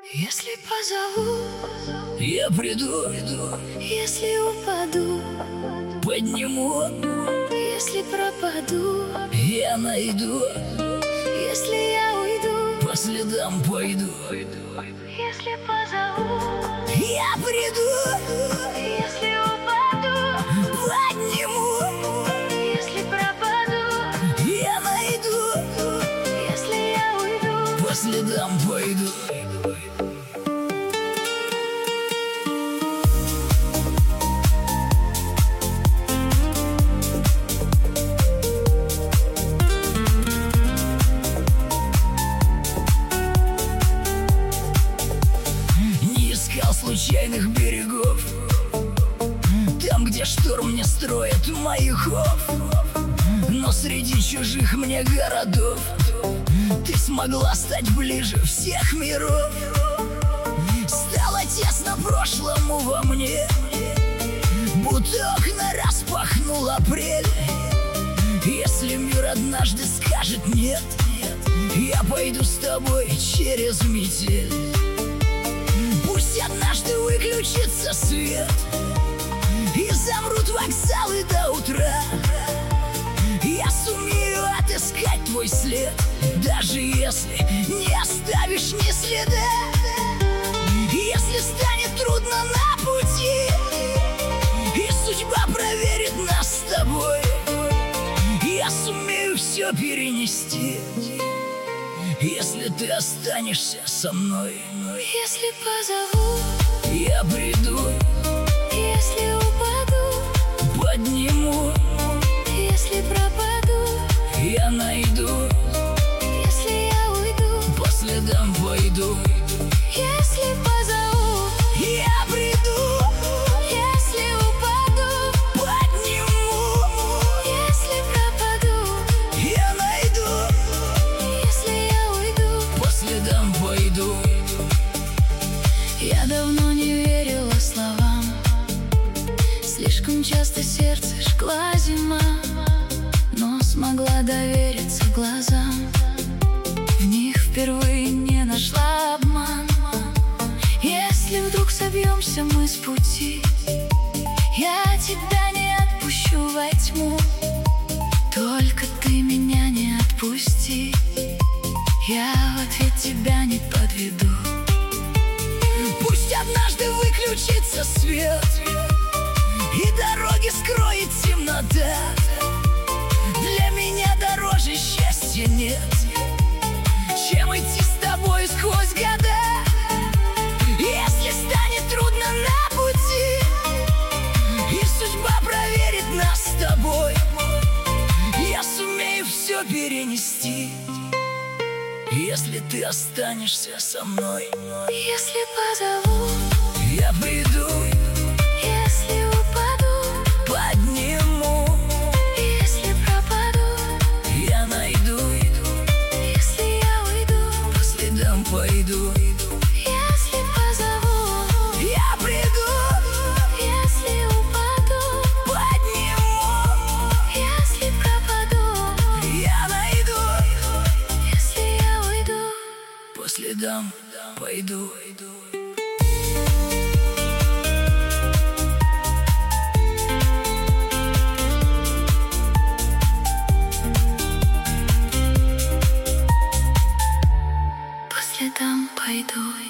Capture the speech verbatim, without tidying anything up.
Если позову, я приду, если упаду, подниму, если пропаду, я найду, если я уйду, по следам пойду. если позову, Я приду, если упаду, подниму, если пропаду, я найду, если я уйду, по следам пойду. Случайных берегов, там, где шторм не строит маяков, но среди чужих мне городов ты смогла стать ближе всех миров. Стало тесно прошлому во мне, будто окна распахнул апрель. Если мир однажды скажет нет, я пойду с тобой через метель. Пусть однажды выключится свет и замрут вокзалы до утра, я сумею отыскать твой след, даже если не оставишь ни следа. Если станет трудно на пути и судьба проверит нас с тобой, я сумею все перенести, если ты останешься со мной. если позову, я приду, если упаду, подниму, если пропаду, я найду, если я уйду, по следам пойду. если позову, Я приду, если упаду, подниму, если пропаду, я найду, если я уйду. по следам пойду. Я давно не верила словам, слишком часто сердце жгла зима, но смогла довериться глазам, в них впервые не нашла обман. Если вдруг собьемся мы с пути, я тебя не отпущу во тьму, только ты меня не отпусти, я в ответ тебя не подведу. Пусть однажды выключится свет и дороги скроет темнота, для меня дороже счастья нет, чем идти с тобой сквозь года. Если станет трудно на пути и судьба проверит нас с тобой, я сумею все перенести, если ты останешься со мной. Если позову, Я приду, если упаду, подниму, если пропаду, я найду, если я уйду, по следам пойду. если позову, Я приду, если упаду, подниму, если пропаду, я найду, если я уйду. по следам пойду. По следам пойду.